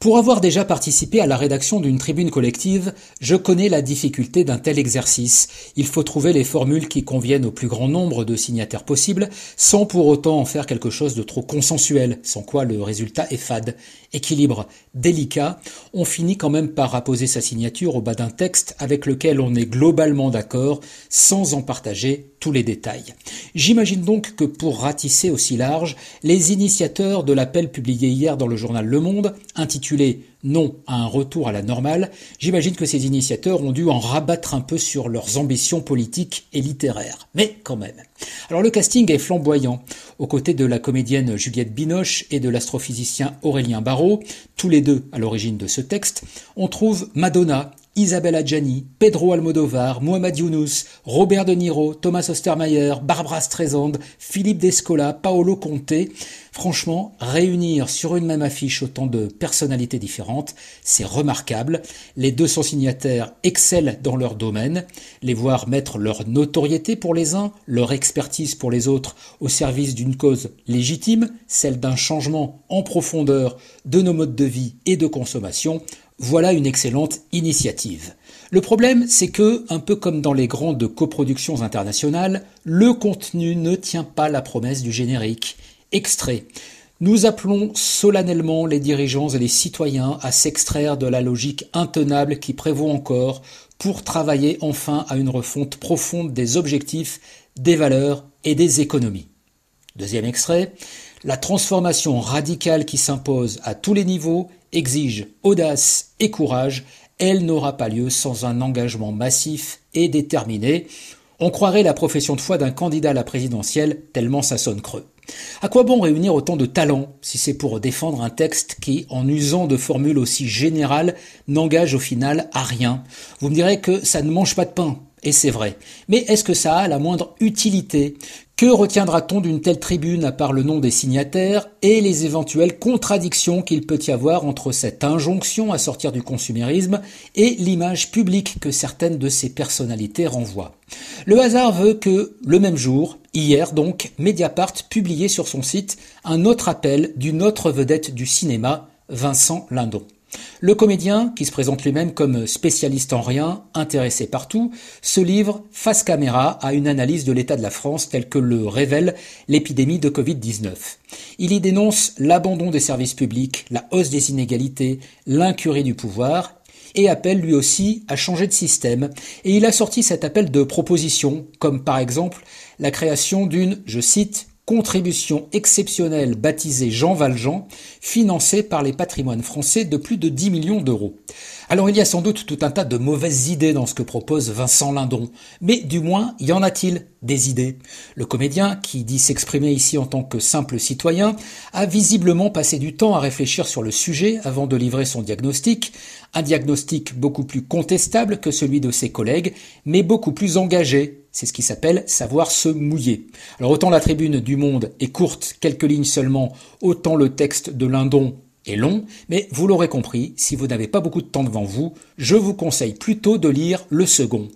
Pour avoir déjà participé à la rédaction d'une tribune collective, je connais la difficulté d'un tel exercice. Il faut trouver les formules qui conviennent au plus grand nombre de signataires possible, sans pour autant en faire quelque chose de trop consensuel, sans quoi le résultat est fade. Équilibre délicat, on finit quand même par apposer sa signature au bas d'un texte avec lequel on est globalement d'accord, sans en partager tous les détails. J'imagine donc que pour ratisser aussi large, les initiateurs de l'appel publié hier dans le journal Le Monde, intitulé Non à un retour à la normale, j'imagine que ces initiateurs ont dû en rabattre un peu sur leurs ambitions politiques et littéraires. Mais quand même. Alors le casting est flamboyant. Aux côtés de la comédienne Juliette Binoche et de l'astrophysicien Aurélien Barraud, tous les deux à l'origine de ce texte, on trouve Madonna, Isabelle Adjani, Pedro Almodovar, Mohamed Younous, Robert De Niro, Thomas Ostermayer, Barbara Streisand, Philippe Descola, Paolo Conte. Franchement, réunir sur une même affiche autant de personnalités différentes, c'est remarquable. Les 200 signataires excellent dans leur domaine. Les voir mettre leur notoriété pour les uns, leur expertise pour les autres, au service d'une cause légitime, celle d'un changement en profondeur de nos modes de vie et de consommation, voilà une excellente initiative. Le problème, c'est que, un peu comme dans les grandes coproductions internationales, le contenu ne tient pas la promesse du générique. Extrait. Nous appelons solennellement les dirigeants et les citoyens à s'extraire de la logique intenable qui prévaut encore pour travailler enfin à une refonte profonde des objectifs, des valeurs et des économies. Deuxième extrait. La transformation radicale qui s'impose à tous les niveaux exige audace et courage. Elle n'aura pas lieu sans un engagement massif et déterminé. On croirait la profession de foi d'un candidat à la présidentielle tellement ça sonne creux. À quoi bon réunir autant de talents si c'est pour défendre un texte qui, en usant de formules aussi générales, n'engage au final à rien? Vous me direz que ça ne mange pas de pain, et c'est vrai. Mais est-ce que ça a la moindre utilité? Que retiendra-t-on d'une telle tribune à part le nom des signataires et les éventuelles contradictions qu'il peut y avoir entre cette injonction à sortir du consumérisme et l'image publique que certaines de ces personnalités renvoient? Le hasard veut que, le même jour, hier donc, Mediapart publiait sur son site un autre appel d'une autre vedette du cinéma, Vincent Lindon. Le comédien, qui se présente lui-même comme spécialiste en rien, intéressé par tout, se livre face caméra à une analyse de l'état de la France telle que le révèle l'épidémie de Covid-19. Il y dénonce l'abandon des services publics, la hausse des inégalités, l'incurie du pouvoir, et appelle lui aussi à changer de système. Et il a sorti cet appel de propositions, comme par exemple la création d'une, je cite, contribution exceptionnelle baptisée Jean Valjean, financée par les patrimoines français de plus de 10 millions d'euros. Alors il y a sans doute tout un tas de mauvaises idées dans ce que propose Vincent Lindon, mais du moins y en a-t-il des idées? Le comédien, qui dit s'exprimer ici en tant que simple citoyen, a visiblement passé du temps à réfléchir sur le sujet avant de livrer son diagnostic, un diagnostic beaucoup plus contestable que celui de ses collègues, mais beaucoup plus engagé. C'est ce qui s'appelle savoir se mouiller. Alors autant la tribune du Monde est courte, quelques lignes seulement, autant le texte de Lindon est long, mais vous l'aurez compris, si vous n'avez pas beaucoup de temps devant vous, je vous conseille plutôt de lire le second,